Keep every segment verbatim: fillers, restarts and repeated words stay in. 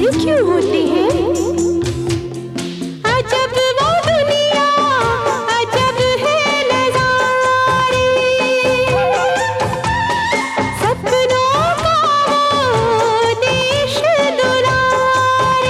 ऐसे क्यों होते हैं? अजब वो दुनिया, अजब है नजारे, सपनों का वो देश दुलारे।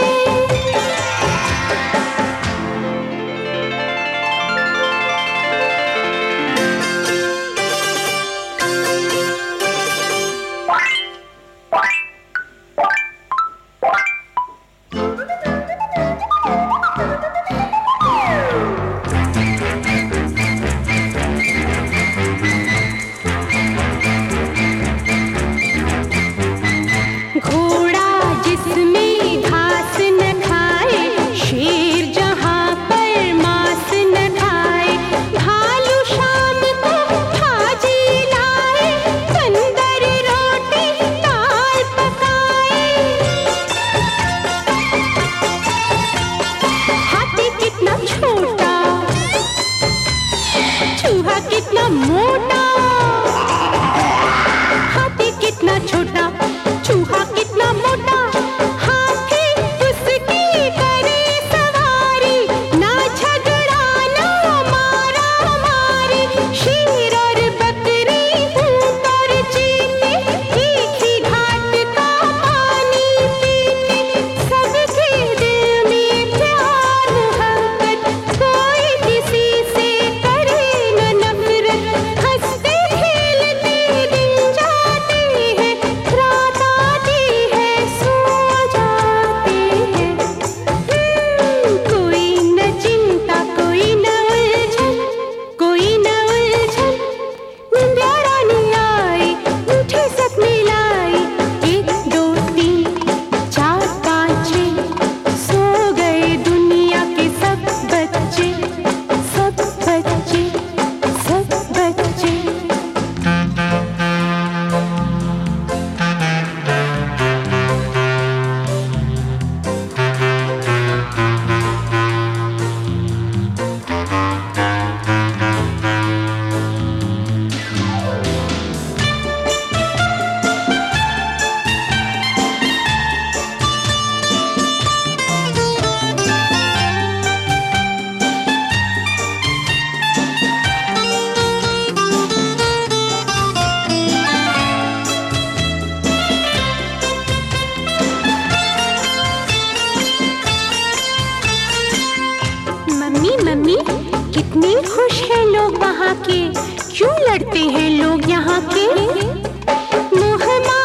घोड़ा जिसमें घास न खाए, शेर जहाँ पर मांस न खाए, भालू शाम को भाजी लाए, बंदर रोटी दाल पकाए। हाथी कितना छोटा, चूहा कितना मोटा, हाथी कितना छोटा, चूहा कितना मोटा, हाथी उसकी करे सवारी, ना झगड़ा ना मारा मारी। शेर और बकरी, ऊंट और चीते, एक ही घाट का पानी पीते, सबके दिल में प्यार मोहब्बत, कोई किसी से करे न नफरत। हंसते खेलते दिन जाते हैं, रात आती है सो जाते हैं। हम्म, कोई न चिंता कोई न उलझन, कोई न उलझन। निंदिया नहीं आई, मीठे सपने लाई, एक दो तीन चार पाँच छः, सो गए दुनिया के सब बच्चे, सब बच्चे, सब बच्चे। मम्मी मम्मी, कितने खुश हैं लोग वहाँ के, क्यों लड़ते हैं लोग यहाँ के? मुँह